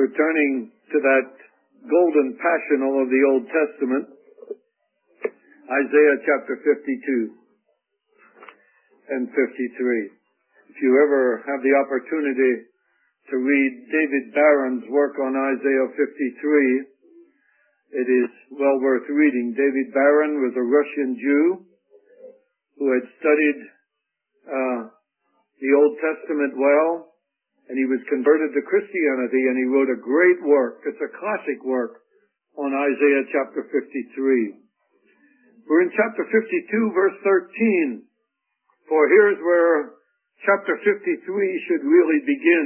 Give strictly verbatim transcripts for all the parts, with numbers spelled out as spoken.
We're turning to that golden passional of the Old Testament, Isaiah chapter fifty-two and fifty-three. If you ever have the opportunity to read David Barron's work on Isaiah fifty-three, it is well worth reading. David Barron was a Russian Jew who had studied uh, the Old Testament well, and he was converted to Christianity, and he wrote a great work. It's a classic work on Isaiah chapter fifty-three. We're in chapter fifty-two, verse thirteen. For here's where chapter fifty-three should really begin.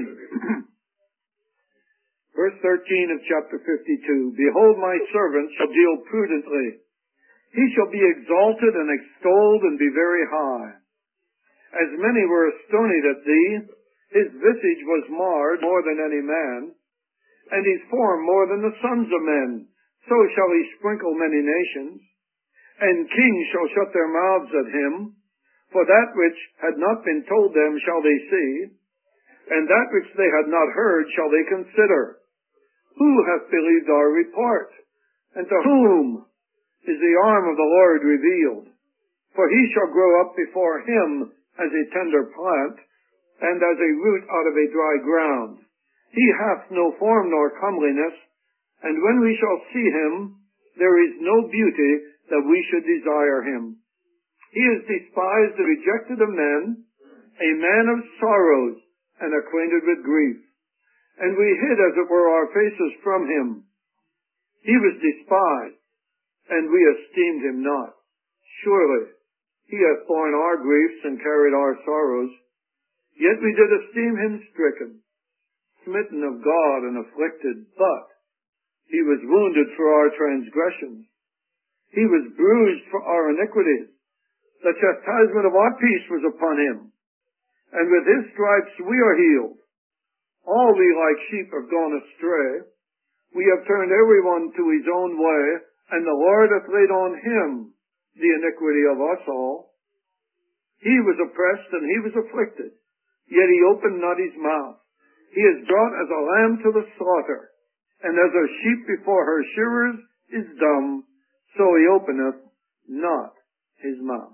Verse thirteen of chapter fifty-two. Behold, my servant shall deal prudently. He shall be exalted and extolled and be very high. As many were astonied at thee, his visage was marred more than any man, and his form more than the sons of men. So shall he sprinkle many nations, and kings shall shut their mouths at him. For that which had not been told them shall they see, and that which they had not heard shall they consider. Who hath believed our report? And to whom is the arm of the Lord revealed? For he shall grow up before him as a tender plant, and as a root out of a dry ground. He hath no form nor comeliness, and when we shall see him, there is no beauty that we should desire him. He is despised and rejected of men, a man of sorrows, and acquainted with grief. And we hid, as it were, our faces from him. He was despised, and we esteemed him not. Surely he hath borne our griefs and carried our sorrows. Yet we did esteem him stricken, smitten of God, and afflicted. But he was wounded for our transgressions. He was bruised for our iniquities. The chastisement of our peace was upon him, and with his stripes we are healed. All we like sheep have gone astray. We have turned every one to his own way, and the Lord hath laid on him the iniquity of us all. He was oppressed and he was afflicted, yet he opened not his mouth. He is brought as a lamb to the slaughter, and as a sheep before her shearers is dumb, so he openeth not his mouth.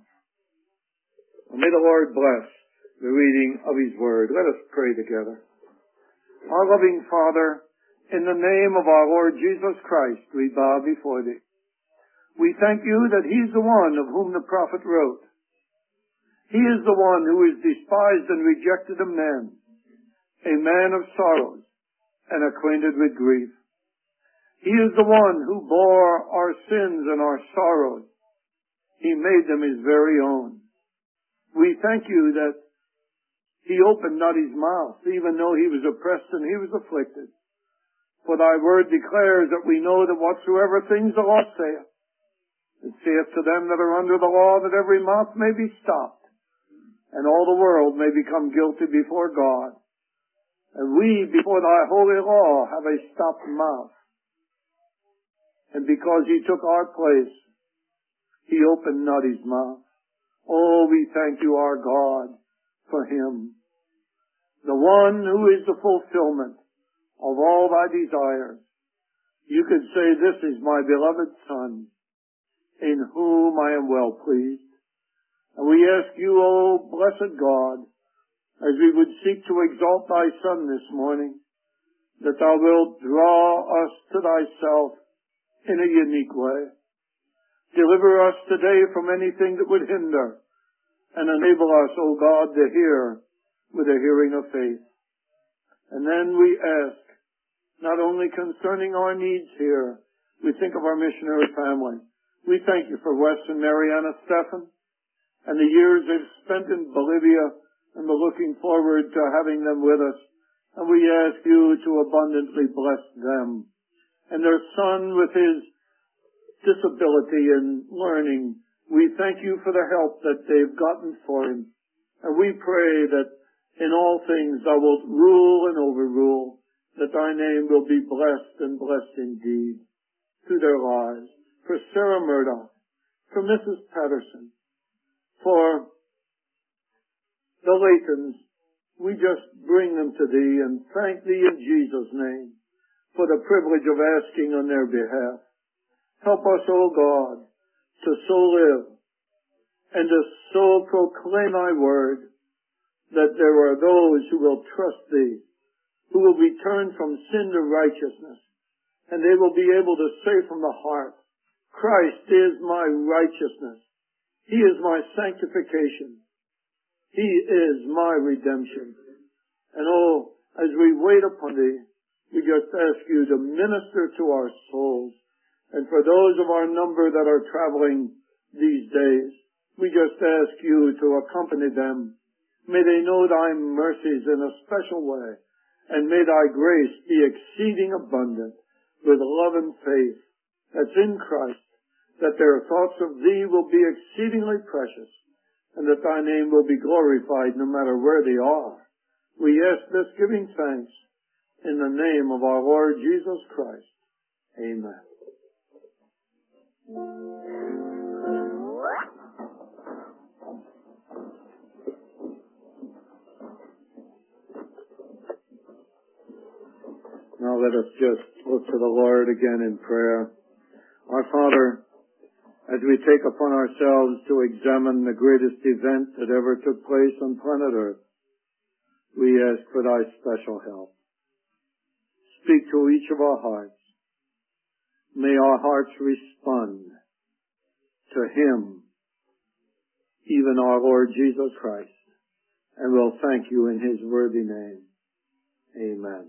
May the Lord bless the reading of his word. Let us pray together. Our loving Father, in the name of our Lord Jesus Christ, we bow before thee. We thank you that he's the one of whom the prophet wrote. He is the one who is despised and rejected of men, a man of sorrows and acquainted with grief. He is the one who bore our sins and our sorrows. He made them his very own. We thank you that he opened not his mouth, even though he was oppressed and he was afflicted. For thy word declares that we know that whatsoever things the law saith, it saith to them that are under the law that every mouth may be stopped, and all the world may become guilty before God. And we, before thy holy law, have a stopped mouth. And because he took our place, he opened not his mouth. Oh, we thank you, our God, for him, the one who is the fulfillment of all thy desires. You could say, this is my beloved Son, in whom I am well pleased. And we ask you, O blessed God, as we would seek to exalt thy Son this morning, that thou wilt draw us to thyself in a unique way. Deliver us today from anything that would hinder, and enable us, O God, to hear with a hearing of faith. And then we ask, not only concerning our needs here, we think of our missionary family. We thank you for Wes and Mariana Stephan and the years they've spent in Bolivia, and we're looking forward to having them with us. And we ask you to abundantly bless them. And their son with his disability in learning, we thank you for the help that they've gotten for him. And we pray that in all things thou wilt rule and overrule, that thy name will be blessed and blessed indeed through their lives. For Sarah Murdoch, for Missus Patterson, for the Laytons, we just bring them to thee and thank thee in Jesus' name for the privilege of asking on their behalf. Help us, O God, to so live and to so proclaim thy word that there are those who will trust thee, who will be turned from sin to righteousness, and they will be able to say from the heart, Christ is my righteousness. He is my sanctification. He is my redemption. And oh, as we wait upon thee, we just ask you to minister to our souls. And for those of our number that are traveling these days, we just ask you to accompany them. May they know thy mercies in a special way, and may thy grace be exceeding abundant with love and faith that's in Christ, that their thoughts of thee will be exceedingly precious, and that thy name will be glorified no matter where they are. We ask this giving thanks in the name of our Lord Jesus Christ. Amen. Now let us just look to the Lord again in prayer. Our Father, as we take upon ourselves to examine the greatest event that ever took place on planet Earth, we ask for thy special help. Speak to each of our hearts. May our hearts respond to him, even our Lord Jesus Christ, and we'll thank you in his worthy name. Amen.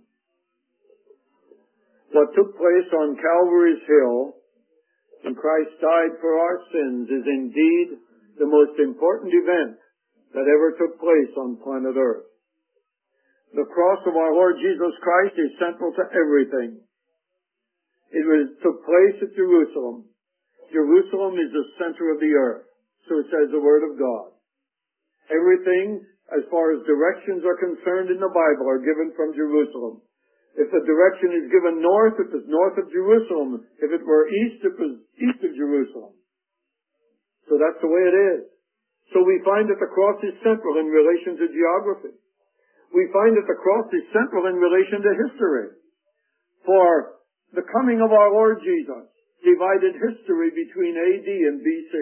What took place on Calvary's Hill when Christ died for our sins is indeed the most important event that ever took place on planet Earth. The cross of our Lord Jesus Christ is central to everything. It was, took place at Jerusalem. Jerusalem is the center of the earth, so says the Word of God. Everything, as far as directions are concerned in the Bible, are given from Jerusalem. If the direction is given north, it was north of Jerusalem. If it were east, it was east of Jerusalem. So that's the way it is. So we find that the cross is central in relation to geography. We find that the cross is central in relation to history. For the coming of our Lord Jesus divided history between A D and B C.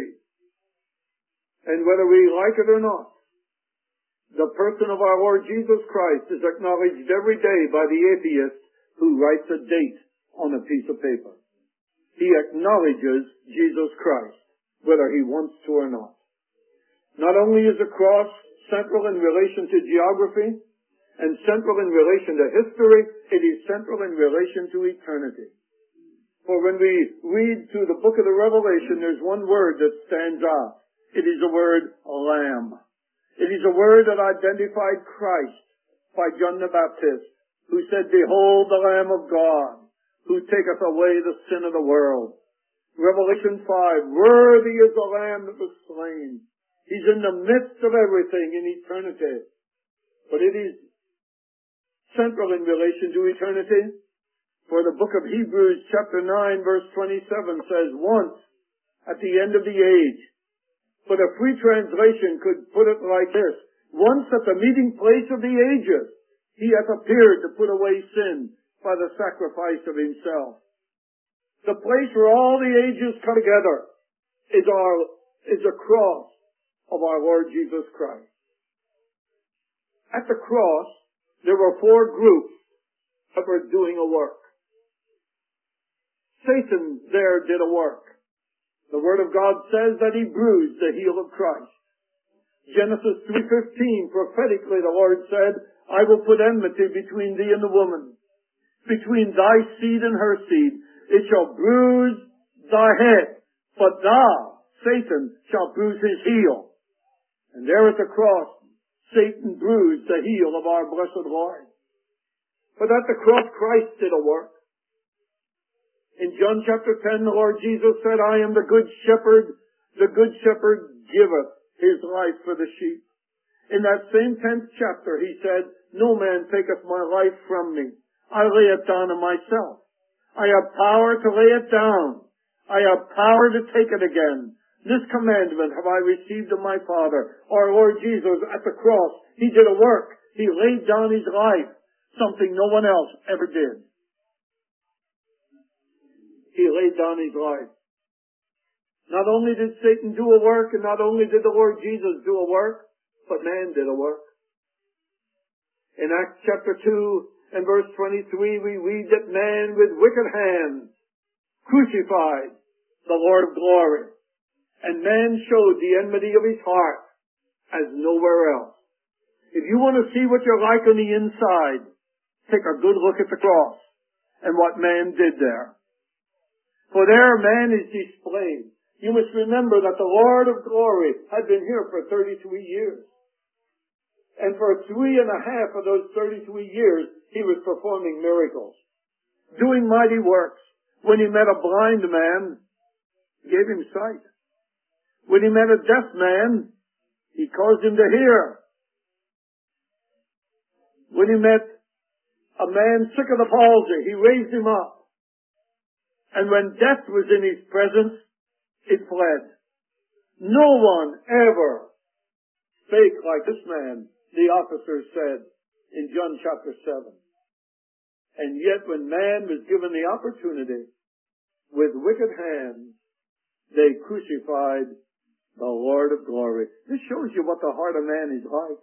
And whether we like it or not, the person of our Lord Jesus Christ is acknowledged every day by the atheist who writes a date on a piece of paper. He acknowledges Jesus Christ, whether he wants to or not. Not only is the cross central in relation to geography and central in relation to history, it is central in relation to eternity. For when we read through the book of the Revelation, there's one word that stands out. It is the word Lamb. It is a word that identified Christ by John the Baptist, who said, Behold the Lamb of God, who taketh away the sin of the world. Revelation five, worthy is the Lamb that was slain. He's in the midst of everything in eternity. But it is central in relation to eternity. For the book of Hebrews chapter nine verse twenty-seven says, Once, at the end of the age, but a free translation could put it like this. Once at the meeting place of the ages, he hath appeared to put away sin by the sacrifice of himself. The place where all the ages come together is our, is the cross of our Lord Jesus Christ. At the cross, there were four groups that were doing a work. Satan there did a work. The Word of God says that he bruised the heel of Christ. Genesis three fifteen, prophetically the Lord said, I will put enmity between thee and the woman, between thy seed and her seed. It shall bruise thy head, but thou, Satan, shalt bruise his heel. And there at the cross, Satan bruised the heel of our blessed Lord. But at the cross, Christ did a work. In John chapter ten, the Lord Jesus said, I am the good shepherd. The good shepherd giveth his life for the sheep. In that same tenth chapter, he said, No man taketh my life from me. I lay it down of myself. I have power to lay it down. I have power to take it again. This commandment have I received of my Father. Our Lord Jesus at the cross, he did a work. He laid down his life, something no one else ever did. he laid down his life. Not only did Satan do a work, and not only did the Lord Jesus do a work, but man did a work. In Acts chapter two and verse twenty-three, we read that man with wicked hands crucified the Lord of glory. And man showed the enmity of his heart as nowhere else. If you want to see what you're like on the inside, take a good look at the cross and what man did there. For there man is displayed. You must remember that the Lord of glory had been here for thirty-three years. And for three and a half of those thirty-three years, he was performing miracles, doing mighty works. When he met a blind man, he gave him sight. When he met a deaf man, he caused him to hear. When he met a man sick of the palsy, he raised him up. And when death was in his presence, it fled. No one ever spake like this man, the officers said in John chapter seven. And yet when man was given the opportunity, with wicked hands, they crucified the Lord of glory. This shows you what the heart of man is like.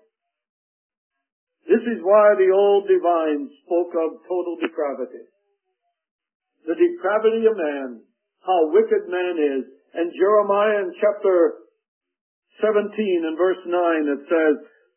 This is why the old divines spoke of total depravity. The depravity of man, how wicked man is. And Jeremiah in chapter seventeen and verse nine, it says,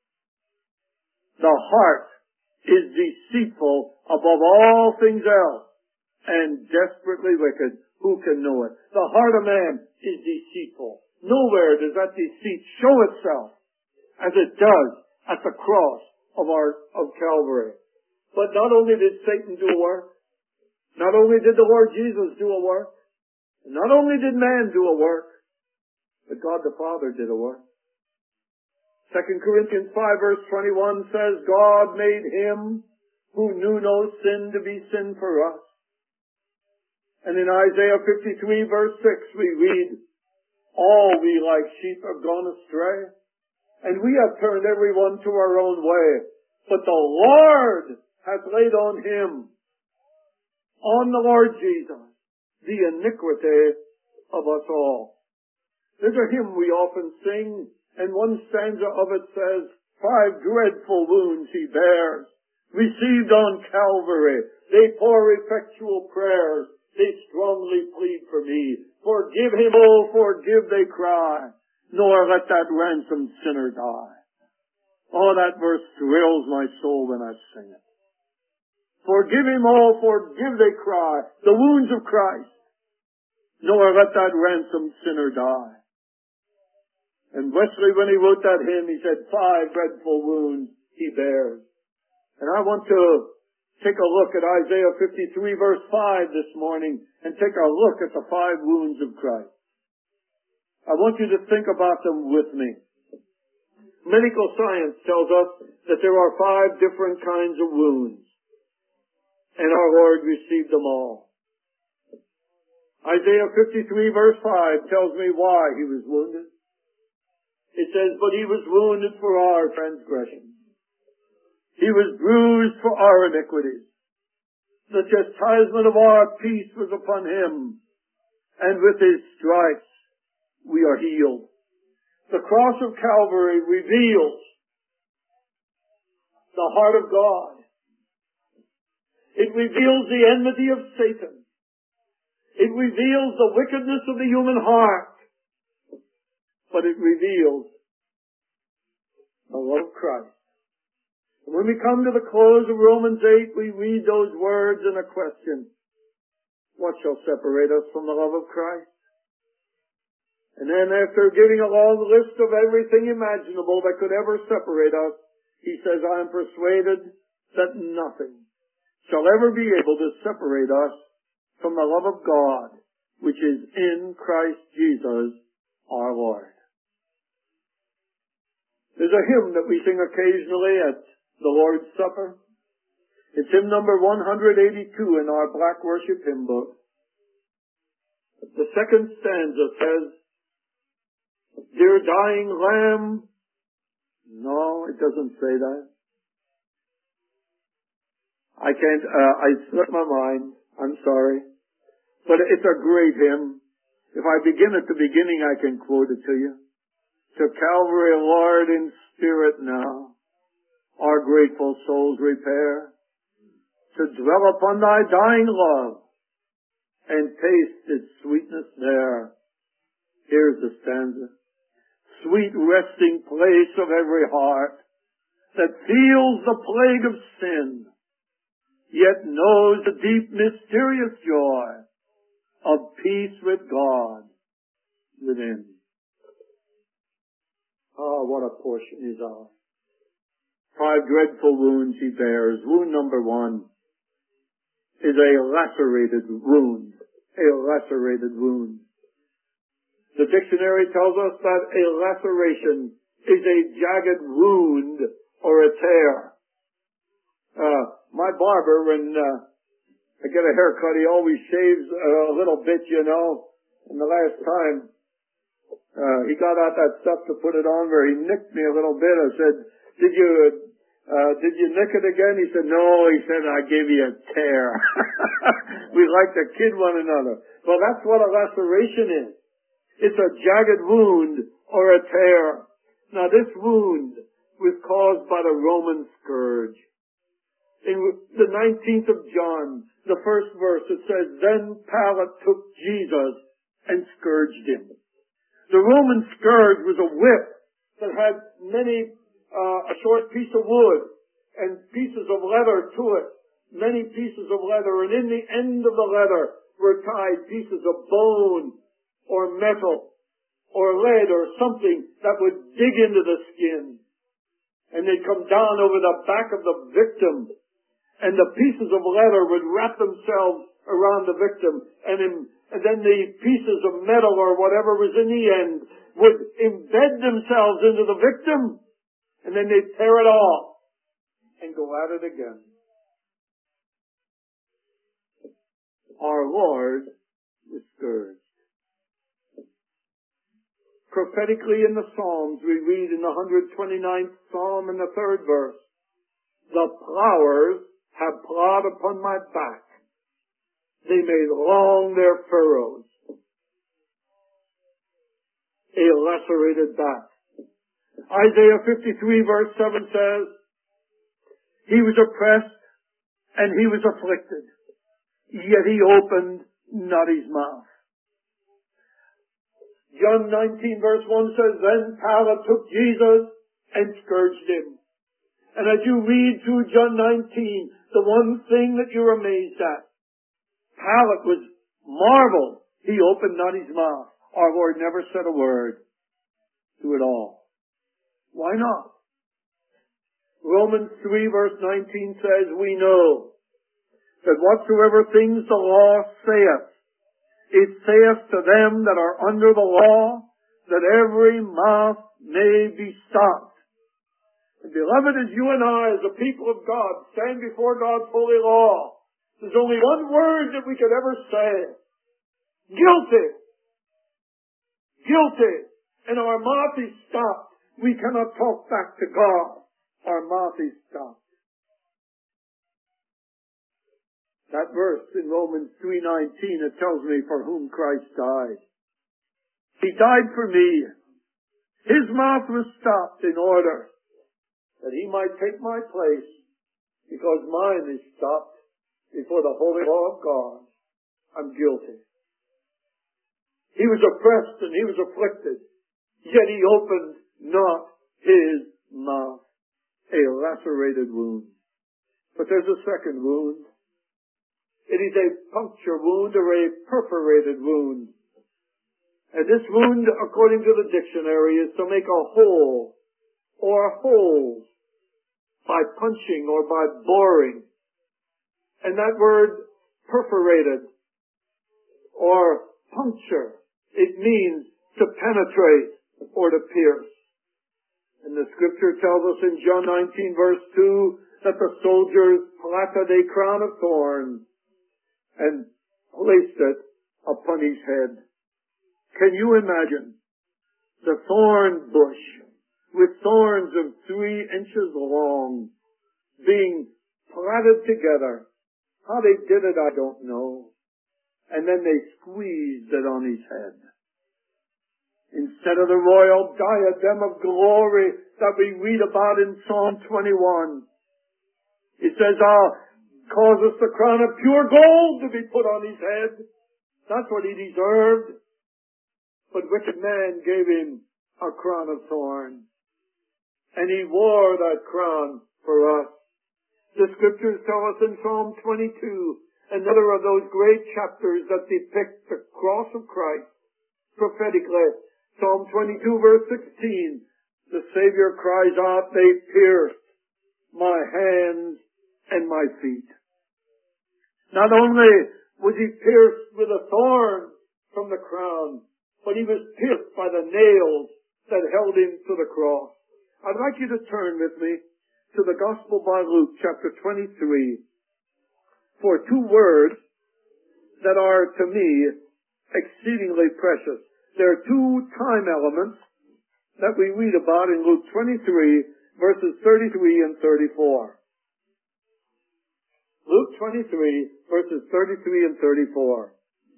the heart is deceitful above all things else and desperately wicked. Who can know it? The heart of man is deceitful. Nowhere does that deceit show itself as it does at the cross of our, of Calvary. But not only did Satan do a work, not only did the Lord Jesus do a work, not only did man do a work, but God the Father did a work. Second Corinthians five verse twenty-one says, God made him who knew no sin to be sin for us. And in Isaiah fifty-three verse six we read, all we like sheep have gone astray, and we have turned everyone to our own way. But the Lord hath laid on him, on the Lord Jesus, the iniquity of us all. There's a hymn we often sing, and one stanza of it says, five dreadful wounds he bears, received on Calvary. They pour effectual prayers. They strongly plead for me. Forgive him, oh, forgive, they cry, nor let that ransomed sinner die. Oh, that verse thrills my soul when I sing it. Forgive him, oh, forgive, they cry, the wounds of Christ, nor let that ransomed sinner die. And Wesley, when he wrote that hymn, he said, five dreadful wounds he bears. And I want to take a look at Isaiah fifty-three verse five this morning and take a look at the five wounds of Christ. I want you to think about them with me. Medical science tells us that there are five different kinds of wounds, and our Lord received them all. Isaiah fifty-three verse five tells me why he was wounded. It says, but he was wounded for our transgressions. He was bruised for our iniquities. The chastisement of our peace was upon him, and with his stripes we are healed. The cross of Calvary reveals the heart of God. It reveals the enmity of Satan. It reveals the wickedness of the human heart. But it reveals the love of Christ. And when we come to the close of Romans eight, we read those words in a question. What shall separate us from the love of Christ? And then after giving a long list of everything imaginable that could ever separate us, he says, I am persuaded that nothing shall ever be able to separate us from the love of God, which is in Christ Jesus our Lord. There's a hymn that we sing occasionally at the Lord's Supper. It's hymn number one eighty-two in our black worship hymn book. The second stanza says, Dear dying Lamb. No, it doesn't say that. I can't, uh, I slipped my mind. I'm sorry. But it's a great hymn. If I begin at the beginning, I can quote it to you. To Calvary, Lord, in spirit now, our grateful souls repair, to dwell upon thy dying love, and taste its sweetness there. Here's the stanza. Sweet resting place of every heart, that feels the plague of sin, yet knows the deep mysterious joy of peace with God within. Ah, what a portion is ours. Five dreadful wounds he bears. Wound number one is a lacerated wound. A lacerated wound. The dictionary tells us that a laceration is a jagged wound or a tear. Uh, my barber, when uh, I get a haircut, he always shaves a little bit, you know. And the last time, uh, he got out that stuff to put it on where he nicked me a little bit. I said, did you, uh, did you nick it again? He said, no. He said, I gave you a tear. We like to kid one another. Well, that's what a laceration is. It's a jagged wound or a tear. Now, this wound was caused by the Roman scourge. In the nineteenth of John, the first verse, it says, Then Pilate took Jesus and scourged him. The Roman scourge was a whip that had many, uh, a short piece of wood and pieces of leather to it, many pieces of leather, and in the end of the leather were tied pieces of bone or metal or lead or something that would dig into the skin. And they'd come down over the back of the victim, and the pieces of leather would wrap themselves around the victim, and, in, and then the pieces of metal or whatever was in the end would embed themselves into the victim, and then they'd tear it off and go at it again. Our Lord was scourged. Prophetically in the Psalms, we read in the one hundred twenty-ninth Psalm in the third verse, The plowers have plowed upon my back. They made long their furrows. A lacerated back. Isaiah fifty-three verse seven says, He was oppressed and he was afflicted, yet he opened not his mouth. John nineteen verse one says, Then Pilate took Jesus and scourged him. And as you read through John nineteen, the one thing that you're amazed at, Pilate was marveled. He opened not his mouth. Our Lord never said a word through it all. Why not? Romans three verse nineteen says, We know that whatsoever things the law saith, it saith to them that are under the law, that every mouth may be stopped. And beloved, as you and I, as the people of God, stand before God's holy law, there's only one word that we could ever say. Guilty. Guilty. And our mouth is stopped. We cannot talk back to God. Our mouth is stopped. That verse in Romans three nineteen, it tells me for whom Christ died. He died for me. His mouth was stopped in order that he might take my place, because mine is stopped before the holy law of God. I'm guilty. He was oppressed and he was afflicted, yet he opened not his mouth. A lacerated wound. But there's a second wound. It is a puncture wound or a perforated wound. And this wound, according to the dictionary, is to make a hole or holes by punching or by boring. And that word perforated or puncture, it means to penetrate or to pierce. And the scripture tells us in John nineteen verse two that the soldiers platted a crown of thorns and placed it upon his head. Can you imagine the thorn bush with thorns of three inches long being plaited together? How they did it, I don't know. and then they squeezed it on his head. Instead of the royal diadem of glory that we read about in Psalm twenty-one, it says, "Ah, cause us the crown of pure gold to be put on his head." That's what he deserved. But wicked man gave him a crown of thorns. And he wore that crown for us. The scriptures tell us in Psalm twenty-two, another of those great chapters that depict the cross of Christ prophetically. Psalm twenty-two verse sixteen, the Savior cries out, "They pierced my hands and my feet." Not only was he pierced with a thorn from the crown, but he was pierced by the nails that held him to the cross. I'd like you to turn with me to the Gospel by Luke, chapter twenty-three, for two words that are, to me, exceedingly precious. There are two time elements that we read about in Luke twenty-three, verses thirty-three and thirty-four. Luke twenty-three, verses thirty-three and thirty-four.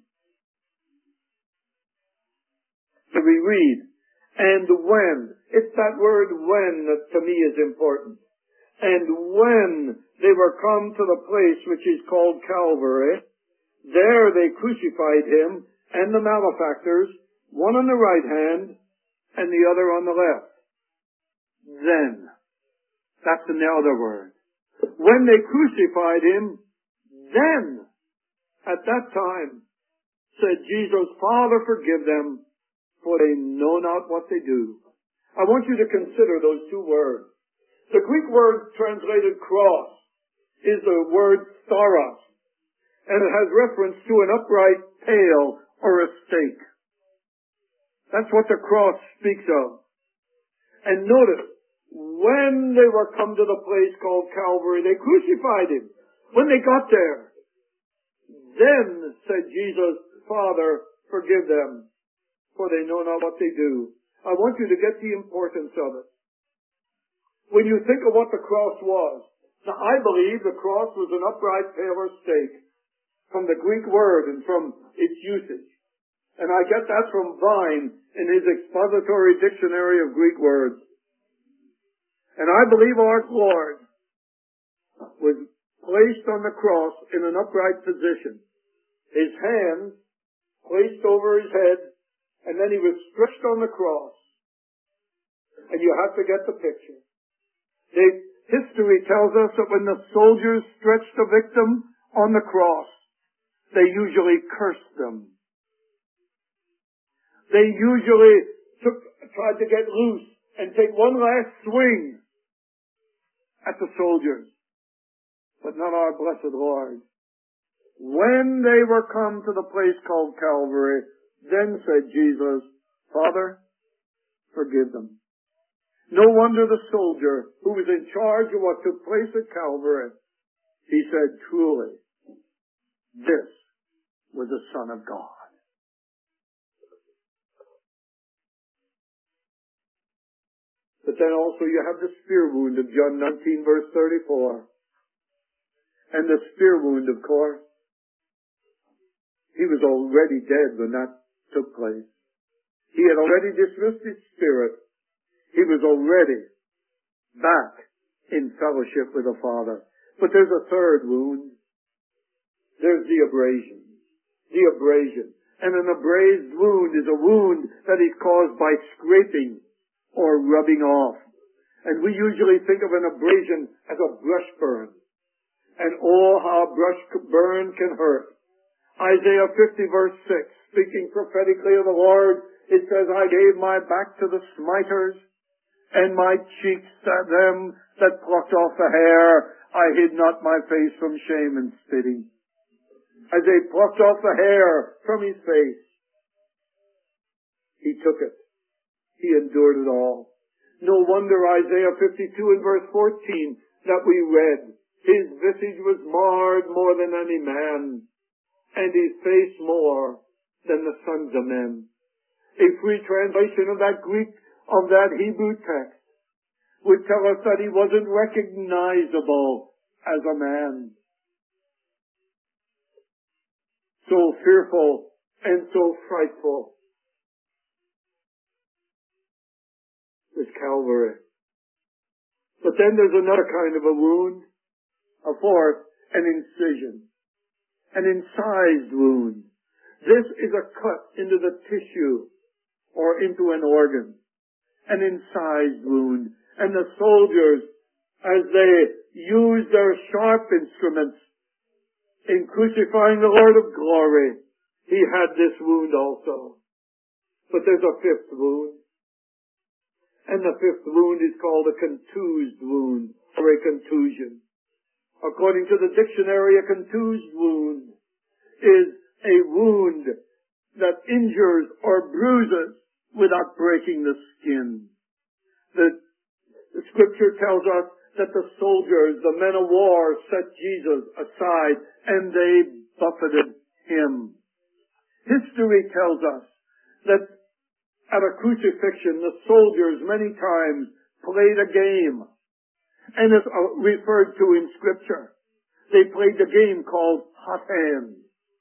So we read, "And when," it's that word "when" that to me is important. "And when they were come to the place which is called Calvary, there they crucified him and the malefactors, one on the right hand and the other on the left." Then, that's another word. When they crucified him, then, at that time, said Jesus, "Father, forgive them, for they know not what they do." I want you to consider those two words. The Greek word translated cross is the word stauros, and it has reference to an upright pale or a stake. That's what the cross speaks of. And notice, when they were come to the place called Calvary, they crucified him. When they got there, then said Jesus, "Father, forgive them, for they know not what they do." I want you to get the importance of it. When you think of what the cross was, now I believe the cross was an upright pale or stake, from the Greek word and from its usage. And I get that from Vine in his expository dictionary of Greek words. And I believe our Lord was placed on the cross in an upright position. His hands placed over his head, and then he was stretched on the cross. And you have to get the picture. The history tells us that when the soldiers stretched a victim on the cross, they usually cursed them. They usually took, tried to get loose and take one last swing at the soldiers. But not our blessed Lord. When they were come to the place called Calvary, then said Jesus, "Father, forgive them." No wonder the soldier who was in charge of what took place at Calvary, he said, "Truly, this was the Son of God." But then also you have the spear wound of John nineteen, verse thirty-four. And the spear wound, of course, he was already dead when that took place. He had already dismissed his spirit. He was already back in fellowship with the Father. But there's a third wound. There's the abrasion. The abrasion. And an abrased wound is a wound that is caused by scraping or rubbing off. And we usually think of an abrasion as a brush burn. And oh, how a brush burn can hurt. Isaiah fifty verse six, speaking prophetically of the Lord, it says, "I gave my back to the smiters, and my cheeks to them that plucked off the hair. I hid not my face from shame and spitting." As they plucked off the hair from his face, he took it. He endured it all. No wonder Isaiah fifty-two and verse fourteen that we read, "His visage was marred more than any man, and his face more than the sons of men." A free translation of that Greek, of that Hebrew text, would tell us that he wasn't recognizable as a man. so fearful and so frightful was Calvary. But then there's another kind of a wound, a fourth, an incision, an incised wound. This is a cut into the tissue or into an organ, an incised wound. And the soldiers, as they used their sharp instruments in crucifying the Lord of glory, he had this wound also. But there's a fifth wound. And the fifth wound is called a contused wound, or a contusion. According to the dictionary, a contused wound is a wound that injures or bruises without breaking the skin. The, the scripture tells us that the soldiers, the men of war, set Jesus aside and they buffeted him. History tells us that at a crucifixion, the soldiers many times played a game, and it's referred to in Scripture. They played the game called hot hands.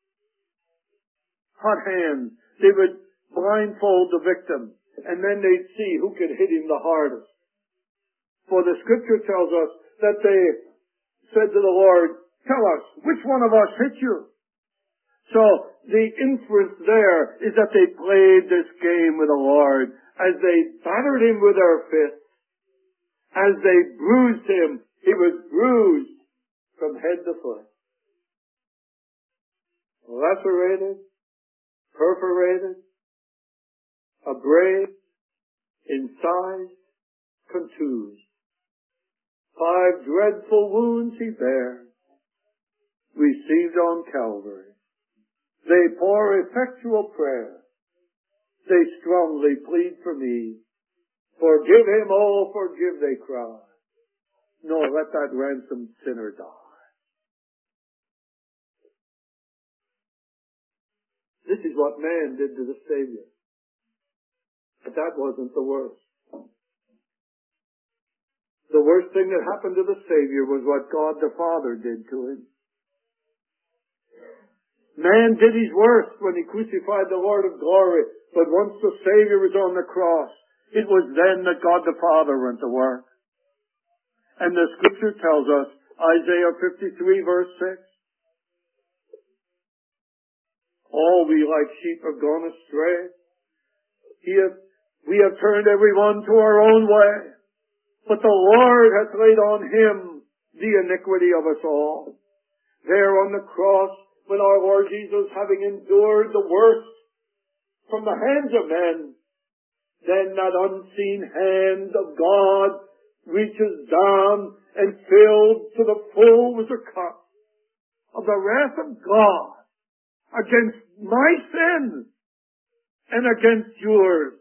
Hot hands. They would blindfold the victim, and then they'd see who could hit him the hardest. For the Scripture tells us that they said to the Lord, "Tell us, which one of us hit you?" So the inference there is that they played this game with the Lord as they battered him with their fists, as they bruised him. He was bruised from head to foot, lacerated, perforated, abrased, incised, contused. Five dreadful wounds he bare, received on Calvary. They pour effectual prayer. They strongly plead for me. Forgive him, oh, forgive, they cry. No, let that ransomed sinner die. This is what man did to the Savior. But that wasn't the worst. The worst thing that happened to the Savior was what God the Father did to him. Man did his worst when he crucified the Lord of glory, but once the Savior was on the cross, it was then that God the Father went to work. And the Scripture tells us, Isaiah fifty-three verse six, all we like sheep have gone astray. He hath, we have turned every one to our own way, but the Lord hath laid on him the iniquity of us all. There on the cross, when our Lord Jesus, having endured the worst from the hands of men, then that unseen hand of God reaches down and fills to the full with the cup of the wrath of God against my sin and against yours.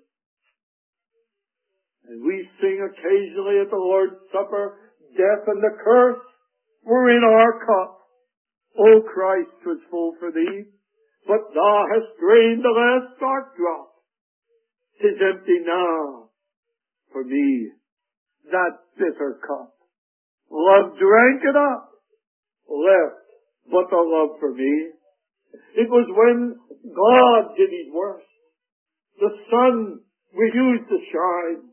And we sing occasionally at the Lord's Supper, death and the curse were in our cup. O Christ, 'twas full for thee, but thou hast drained the last dark drop. 'Tis empty now for me, that bitter cup. Love drank it up, left but the love for me. It was when God did his worst. The sun refused to shine.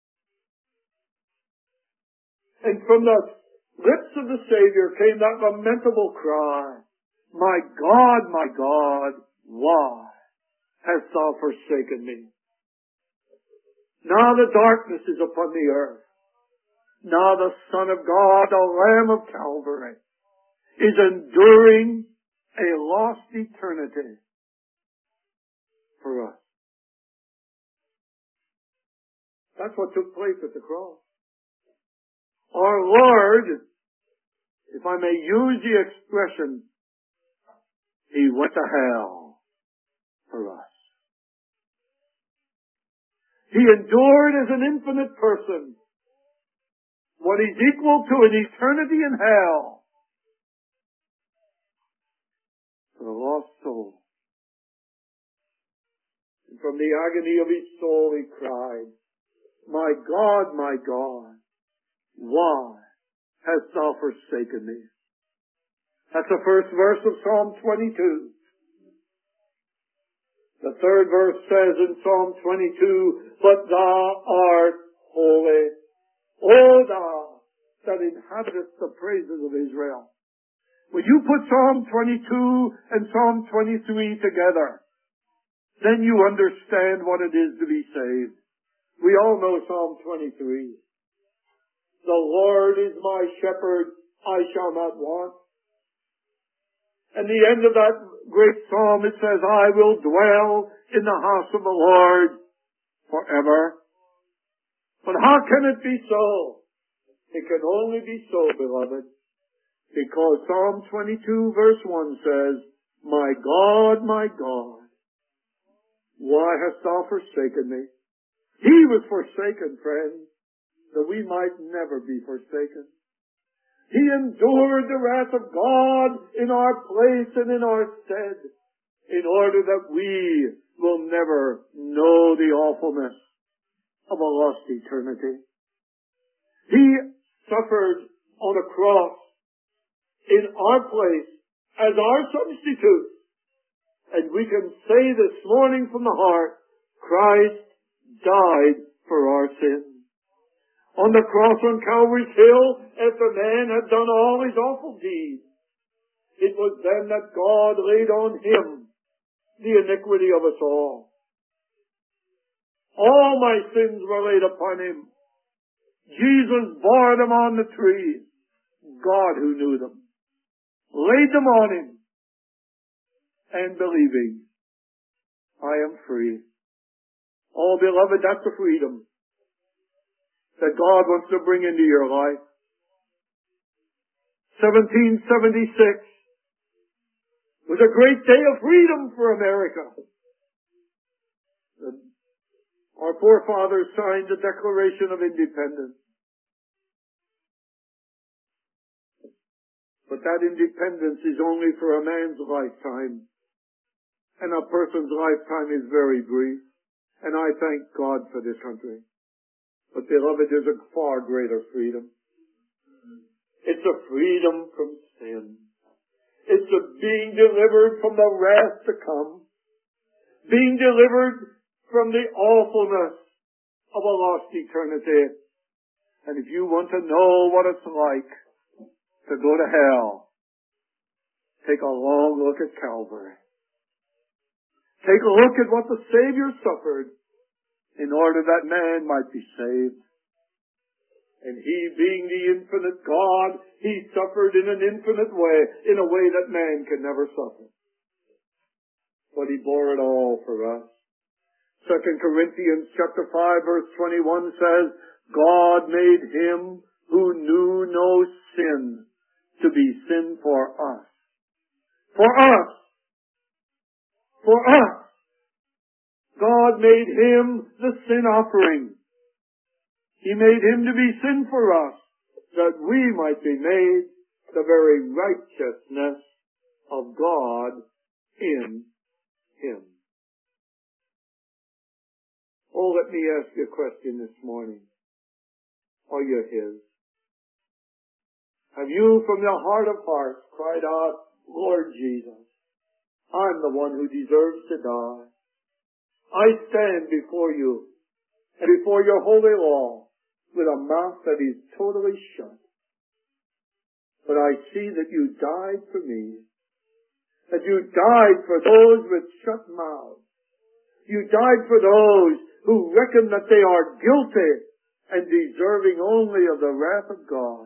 And from the lips of the Savior came that lamentable cry, my God, my God, why hast thou forsaken me? Now the darkness is upon the earth. Now the Son of God, the Lamb of Calvary, is enduring a lost eternity for us. That's what took place at the cross. Our Lord, if I may use the expression, he went to hell for us. He endured as an infinite person what is equal to an eternity in hell for a lost soul. And from the agony of his soul he cried, my God, my God, why hast thou forsaken me? That's the first verse of Psalm twenty-two. The third verse says in Psalm twenty-two, but thou art holy, O thou that inhabitest the praises of Israel. When you put Psalm twenty-two and Psalm twenty-three together, then you understand what it is to be saved. We all know Psalm twenty-three. The Lord is my shepherd, I shall not want. At the end of that great psalm it says, I will dwell in the house of the Lord forever. But how can it be so? It can only be so, beloved, because Psalm twenty-two verse one says, my God, my God, why hast thou forsaken me? He was forsaken, friends, that we might never be forsaken. He endured the wrath of God in our place and in our stead, in order that we will never know the awfulness of a lost eternity. He suffered on a cross in our place as our substitute. And we can say this morning from the heart, Christ died for our sins. On the cross on Calvary's Hill, after man had done all his awful deeds, it was then that God laid on him the iniquity of us all. All my sins were laid upon him. Jesus bore them on the tree. God, who knew them, laid them on him. And believing, I am free. Oh, beloved, that's the freedom that God wants to bring into your life. seventeen seventy-six was a great day of freedom for America. Our forefathers signed the Declaration of Independence. But that independence is only for a man's lifetime. And a person's lifetime is very brief. And I thank God for this country. But beloved, there's a far greater freedom. It's a freedom from sin. It's a being delivered from the wrath to come. Being delivered from the awfulness of a lost eternity. And if you want to know what it's like to go to hell, take a long look at Calvary. Take a look at what the Savior suffered in order that man might be saved. And he, being the infinite God, he suffered in an infinite way, in a way that man can never suffer. But he bore it all for us. Second Corinthians chapter five verse twenty-one says, God made him who knew no sin to be sin for us. For us. For us. God made him the sin offering. He made him to be sin for us, that we might be made the very righteousness of God in him. Oh, let me ask you a question this morning. Are you his? Have you from your heart of hearts cried out, Lord Jesus, I'm the one who deserves to die. I stand before you and before your holy law with a mouth that is totally shut. But I see that you died for me. That you died for those with shut mouths. You died for those who reckon that they are guilty and deserving only of the wrath of God.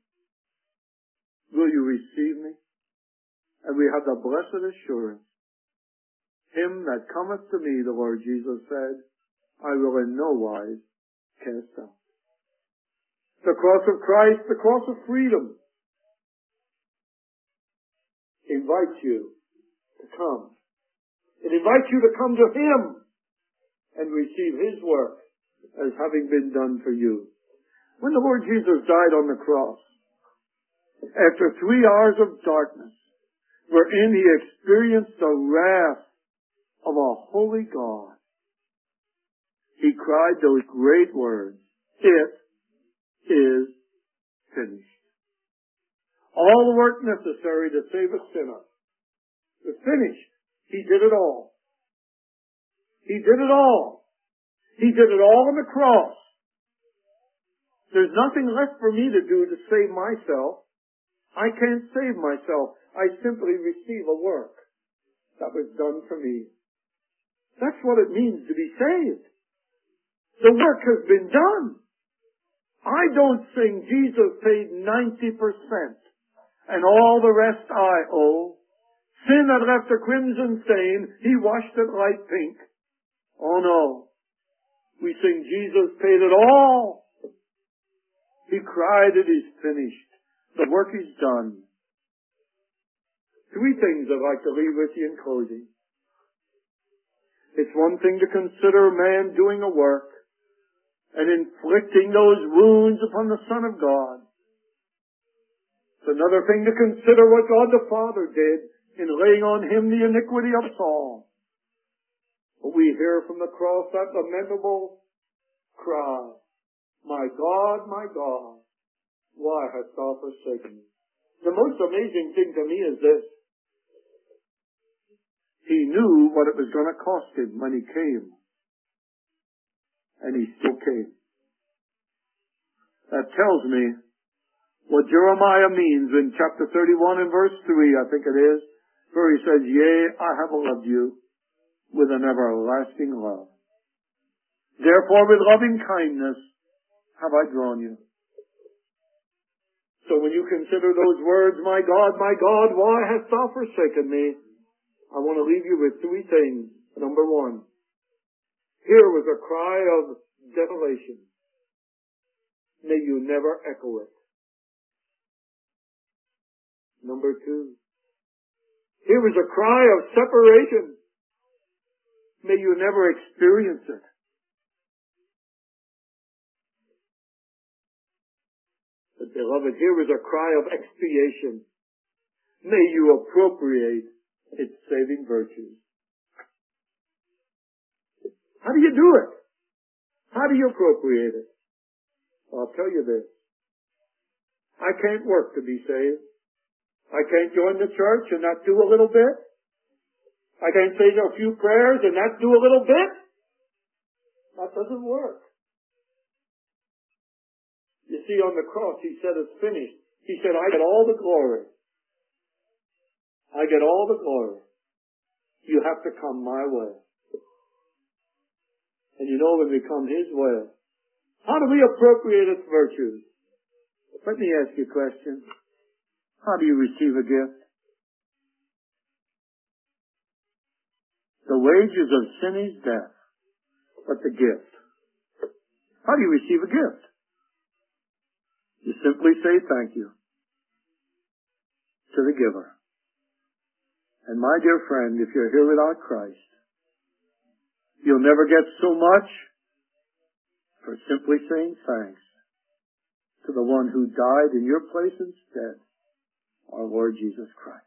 Will you receive me? And we have the blessed assurance. Him that cometh to me, the Lord Jesus said, I will in no wise cast out. The cross of Christ, the cross of freedom, invites you to come. It invites you to come to him and receive his work as having been done for you. When the Lord Jesus died on the cross, after three hours of darkness, wherein he experienced the wrath of a holy God, he cried those great words, it is finished. All the work necessary to save a sinner was finished. He did it all. He did it all. He did it all on the cross. There's nothing left for me to do to save myself. I can't save myself. I simply receive a work that was done for me. That's what it means to be saved. The work has been done. I don't sing Jesus paid ninety percent and all the rest I owe. Sin that left a crimson stain, He washed it light pink. Oh no. We sing Jesus paid it all. He cried, it is finished. The work is done. Three things I'd like to leave with you in closing. It's one thing to consider man doing a work and inflicting those wounds upon the Son of God. It's another thing to consider what God the Father did in laying on Him the iniquity of us all. But we hear from the cross that lamentable cry, my God, my God, why hast thou forsaken me? The most amazing thing to me is this. He knew what it was going to cost Him when He came. And He still came. That tells me what Jeremiah means in chapter thirty-one and verse three, I think it is, where he says, yea, I have loved you with an everlasting love. Therefore with loving kindness have I drawn you. So when you consider those words, my God, my God, why hast thou forsaken me? I want to leave you with three things. Number one, here was a cry of desolation. May you never echo it. Number two, here was a cry of separation. May you never experience it. But beloved, here was a cry of expiation. May you appropriate its saving virtues. How do you do it? How do you appropriate it? Well, I'll tell you this. I can't work to be saved. I can't join the church and not do a little bit. I can't say a few prayers and not do a little bit. That doesn't work. You see, on the cross, He said it's finished. He said, I get all the glory. I get all the glory. You have to come my way. And you know when we come His way, how do we appropriate its virtues? Let me ask you a question. How do you receive a gift? The wages of sin is death, but the gift. How do you receive a gift? You simply say thank you to the giver. And my dear friend, if you're here without Christ, you'll never get so much for simply saying thanks to the one who died in your place instead, our Lord Jesus Christ.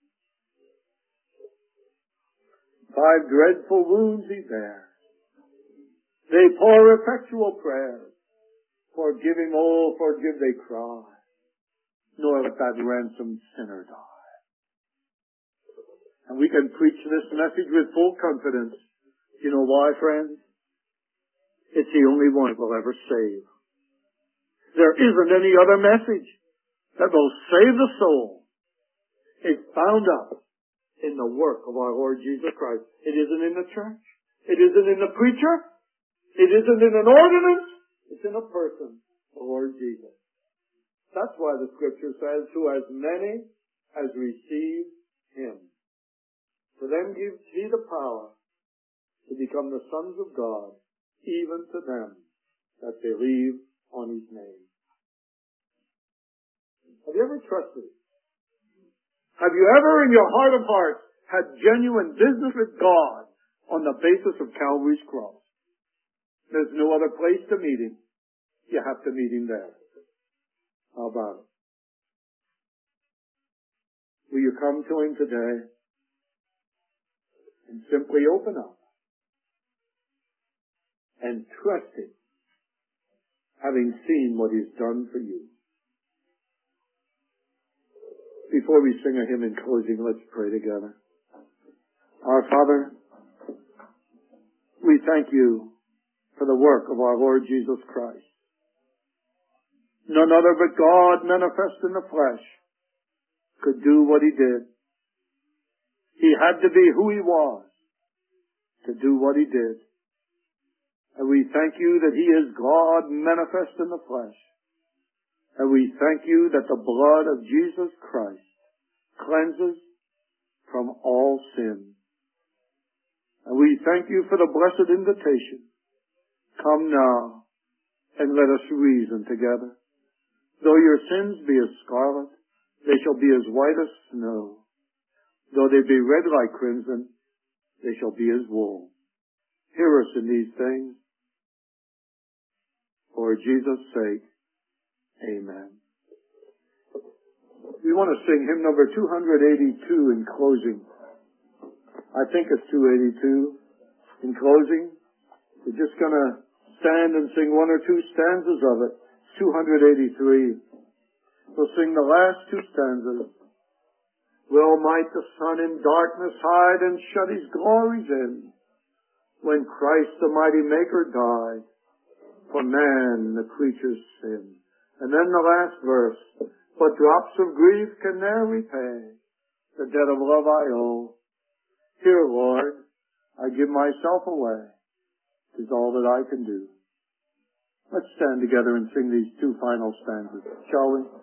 Five dreadful wounds He bears. They pour effectual prayers. Forgive him, oh, forgive, they cry. Nor let that ransomed sinner die. And we can preach this message with full confidence. You know why, friends? It's the only one that will ever save. There isn't any other message that will save the soul. It's bound up in the work of our Lord Jesus Christ. It isn't in the church. It isn't in the preacher. It isn't in an ordinance. It's in a person, the Lord Jesus. That's why the Scripture says, who as many as receive Him, to them gives He the power to become the sons of God, even to them that believe on His name. Have you ever trusted Him? Have you ever in your heart of hearts had genuine business with God on the basis of Calvary's cross? There's no other place to meet Him. You have to meet Him there. How about it? Will you come to Him today and simply open up and trust Him, having seen what He's done for you? Before we sing a hymn in closing, let's pray together. Our Father, We thank you for the work of our Lord Jesus Christ. None other but God manifest in the flesh could do what he did. He had to be who he was to do what he did. And we thank you that he is God manifest in the flesh. And we thank you that the blood of Jesus Christ cleanses from all sin. And we thank you for the blessed invitation. Come now and let us reason together. Though your sins be as scarlet, they shall be as white as snow. Though they be red like crimson, they shall be as wool. Hear us in these things. For Jesus' sake, amen. We want to sing hymn number two eighty-two in closing. I think it's two eighty-two. In closing, we're just going to stand and sing one or two stanzas of it. two eighty-three. We'll sing the last two stanzas. Well might the sun in darkness hide and shut his glories in, when Christ the mighty Maker died for man the creature's sin. And then the last verse. But drops of grief can ne'er repay the debt of love I owe. Here, Lord, I give myself away. 'Tis all that I can do. Let's stand together and sing these two final stanzas, shall we?